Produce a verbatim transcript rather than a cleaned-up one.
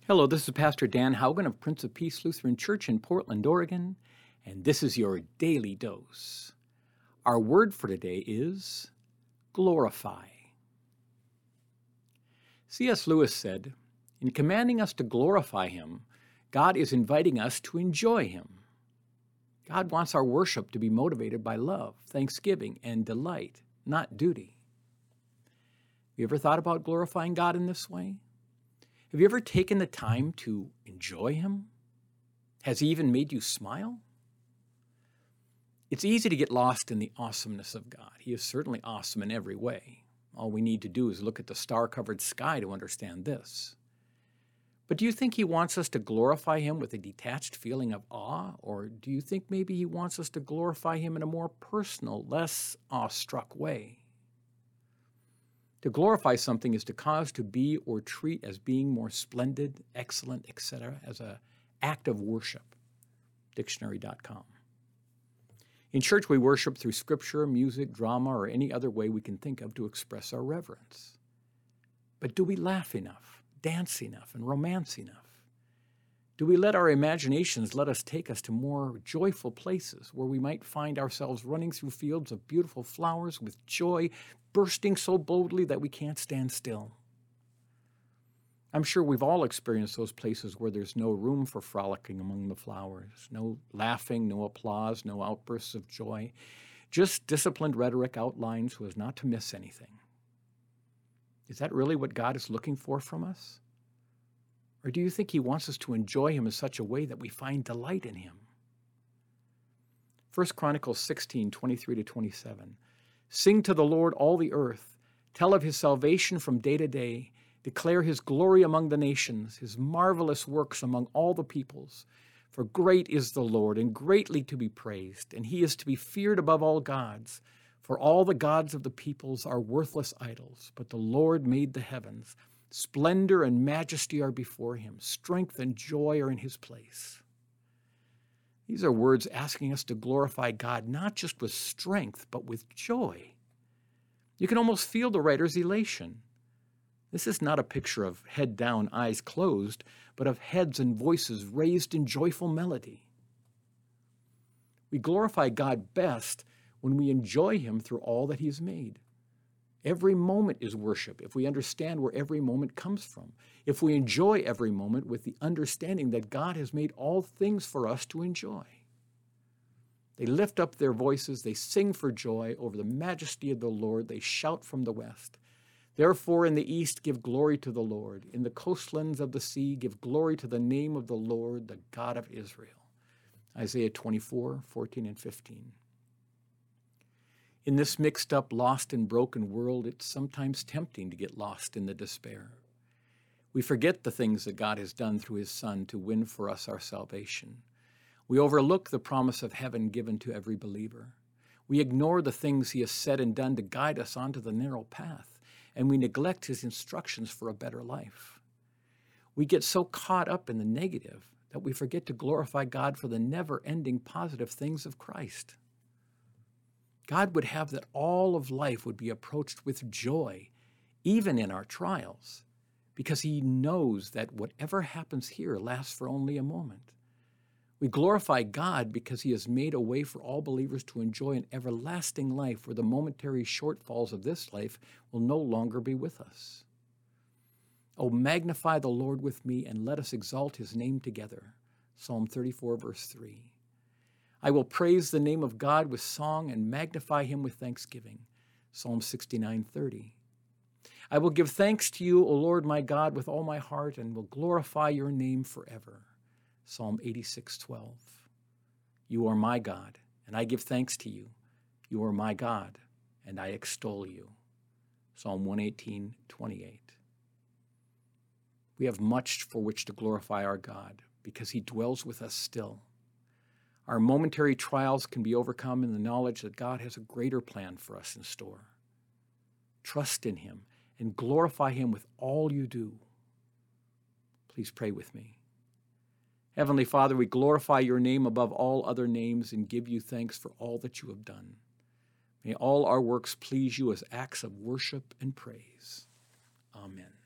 Hello, this is Pastor Dan Haugen of Prince of Peace Lutheran Church in Portland, Oregon, and this is your Daily Dose. Our word for today is glorify. C S Lewis said, "In commanding us to glorify Him, God is inviting us to enjoy Him. God wants our worship to be motivated by love, thanksgiving, and delight, not duty." Have you ever thought about glorifying God in this way? Have you ever taken the time to enjoy Him? Has He even made you smile? It's easy to get lost in the awesomeness of God. He is certainly awesome in every way. All we need to do is look at the star-covered sky to understand this. But do you think He wants us to glorify Him with a detached feeling of awe? Or do you think maybe He wants us to glorify Him in a more personal, less awestruck way? To glorify something is to cause to be or treat as being more splendid, excellent, et cetera, as an act of worship. Dictionary dot com. In church, we worship through scripture, music, drama, or any other way we can think of to express our reverence. But do we laugh enough, dance enough, and romance enough? Do we let our imaginations let us take us to more joyful places where we might find ourselves running through fields of beautiful flowers with joy bursting so boldly that we can't stand still? I'm sure we've all experienced those places where there's no room for frolicking among the flowers, no laughing, no applause, no outbursts of joy, just disciplined rhetoric outlined so as not to miss anything. Is that really what God is looking for from us? Or do you think He wants us to enjoy Him in such a way that we find delight in Him? First Chronicles sixteen, twenty-three to twenty-seven. "Sing to the Lord, all the earth. Tell of His salvation from day to day. Declare His glory among the nations, His marvelous works among all the peoples. For great is the Lord, and greatly to be praised, and He is to be feared above all gods. For all the gods of the peoples are worthless idols, but the Lord made the heavens. Splendor and majesty are before Him. Strength and joy are in His place." These are words asking us to glorify God not just with strength, but with joy. You can almost feel the writer's elation. This is not a picture of head down, eyes closed, but of heads and voices raised in joyful melody. We glorify God best when we enjoy Him through all that He has made. Every moment is worship if we understand where every moment comes from, if we enjoy every moment with the understanding that God has made all things for us to enjoy. They lift up their voices, they sing for joy over the majesty of the Lord, they shout from the west. "Therefore in the east give glory to the Lord, in the coastlands of the sea give glory to the name of the Lord, the God of Israel." Isaiah twenty-four, fourteen and fifteen. In this mixed up, lost and broken world, it's sometimes tempting to get lost in the despair. We forget the things that God has done through His Son to win for us our salvation. We overlook the promise of heaven given to every believer. We ignore the things He has said and done to guide us onto the narrow path, and we neglect His instructions for a better life. We get so caught up in the negative that we forget to glorify God for the never-ending positive things of Christ. God would have that all of life would be approached with joy, even in our trials, because He knows that whatever happens here lasts for only a moment. We glorify God because He has made a way for all believers to enjoy an everlasting life where the momentary shortfalls of this life will no longer be with us. "Oh, magnify the Lord with me, and let us exalt His name together." Psalm thirty-four, verse three. "I will praise the name of God with song and magnify Him with thanksgiving." Psalm sixty-nine, thirty. "I will give thanks to you, O Lord my God, with all my heart, and will glorify your name forever." Psalm eighty-six, twelve. "You are my God, and I give thanks to you. You are my God, and I extol you." Psalm one eighteen, twenty-eight. We have much for which to glorify our God because He dwells with us still. Our momentary trials can be overcome in the knowledge that God has a greater plan for us in store. Trust in Him and glorify Him with all you do. Please pray with me. Heavenly Father, we glorify your name above all other names and give you thanks for all that you have done. May all our works please you as acts of worship and praise. Amen.